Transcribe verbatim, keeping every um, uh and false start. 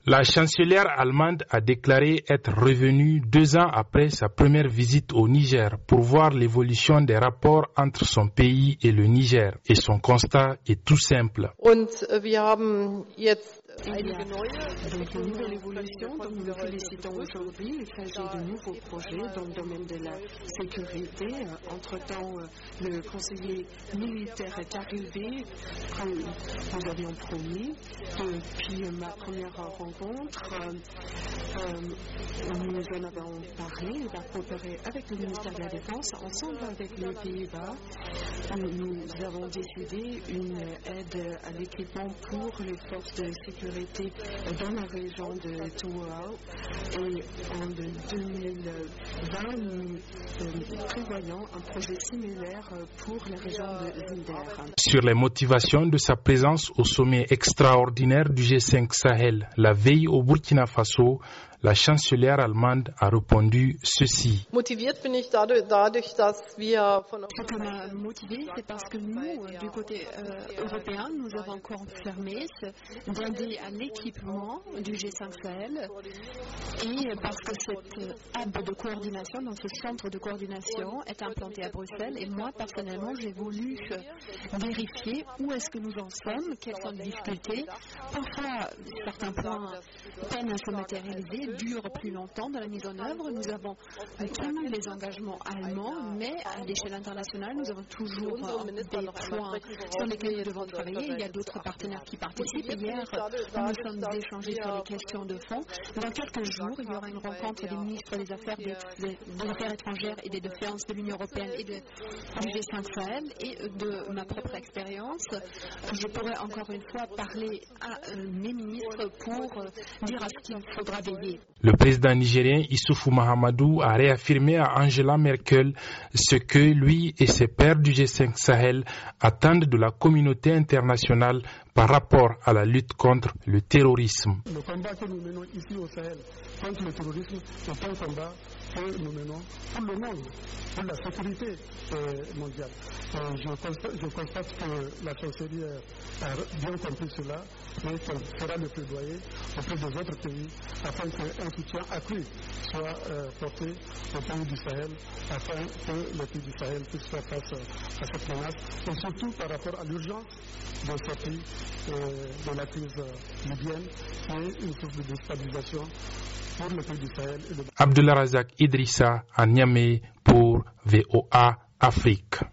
La chancelière allemande a déclaré être revenue deux ans après sa première visite au Niger pour voir l'évolution des rapports entre son pays et le Niger. Et son constat est tout simple. Und wir haben jetzt Il y a donc une nouvelle évolution dont nous nous félicitons aujourd'hui. Il s'agit de nouveaux projets dans le domaine de la sécurité. Entre-temps, le conseiller militaire est arrivé, comme nous avions promis. Depuis ma première rencontre, nous en avons parlé. Il va coopérer avec le ministère de la Défense, ensemble avec les Pays-Bas. Nous avons décidé une aide à l'équipement pour les forces de sécurité dans la région de Touao, et en deux mille vingt, nous prévoyons un projet similaire pour la région de Zinder. Sur les motivations de sa présence au sommet extraordinaire du G cinq Sahel, la veille au Burkina Faso, la chancelière allemande a répondu ceci. Motiviert bin ich dadurch, dadurch dass wir von Ce qui m'a motivé, c'est parce que nous, du côté euh, européen, nous avons confirmé d'aider à l'équipement du G cinq Sahel, et parce que cette hub de coordination, dans ce centre de coordination, est implanté à Bruxelles. Et moi, personnellement, j'ai voulu vérifier où est-ce que nous en sommes, quelles sont les difficultés. Parfois, certains points peinent à se matérialiser, durent plus longtemps dans la mise en œuvre. Nous avons tenu les engagements allemands, mais à l'échelle internationale, nous avons toujours des points sur lesquels nous devons travailler. Il y a d'autres partenaires qui participent. Hier, nous nous sommes échangés sur les questions de fond. Dans quelques jours, il y aura une rencontre des ministres des Affaires, des, des, des affaires étrangères et des Défenses de l'Union européenne et de, du G cinq Sahel, et de ma propre expérience. Je pourrais encore une fois parler à euh, mes ministres pour euh, dire à ce qu'il faudra veiller. Le président nigérien Issoufou Mahamadou a réaffirmé à Angela Merkel ce que lui et ses pairs du G cinq Sahel attendent de la communauté internationale par rapport à la lutte contre le terrorisme. Le combat que nous menons ici au Sahel contre le terrorisme est un combat que nous menons pour le monde, pour la sécurité euh, mondiale. Euh, je, constate, je constate que la chancellerie a bien compris cela, mais qu'elle fera le plaidoyer auprès des autres pays afin qu'un soutien accru soit euh, porté aux pays du Sahel, afin que les pays du Sahel puissent faire face à cette menace, et surtout par rapport à l'urgence de sortie euh, de la crise libyenne, qui est une source de déstabilisation pour le pays du Sahel. Et le... Abdullah Razak Idrissa à Niamey pour V O A Afrique.